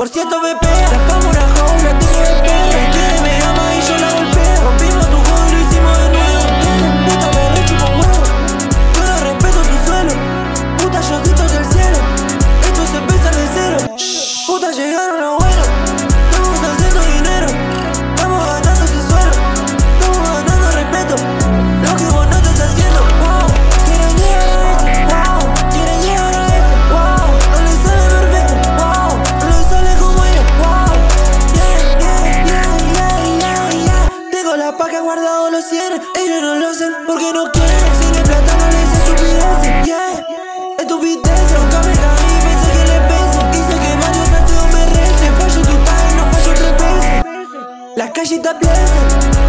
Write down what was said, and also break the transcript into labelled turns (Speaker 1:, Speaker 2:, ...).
Speaker 1: Por cierto me pega, la fama una jaula, tengo de pega. Que me ama y yo la golpeo. Rompimos tu juego y lo hicimos de nuevo. Puta me rechupo un huevo. Yo no respeto tu suelo. Puta yo grito del cielo. Esto se empieza de cero. Puta llegaron los buenos. Estamos haciendo dinero. Estamos ganando ese suelo. Estamos ganando respeto. Lo que vos no estás haciendo. Wow, quieren llegar a esto. Wow, quieren llegar a esto. Wow, no les sale perfecto. Wow, no les sale como ellos. Wow, yeah. Tengo la paca guardado los cienes. Ellos no lo hacen porque no quieren. Sin el plata no les estupideces. Yeah, estupideces. Nunca me caí, pensé que le pese. Hice que varios salteos me recen. Fallo tu padre, no fallo tres veces. Las calles te apiecen.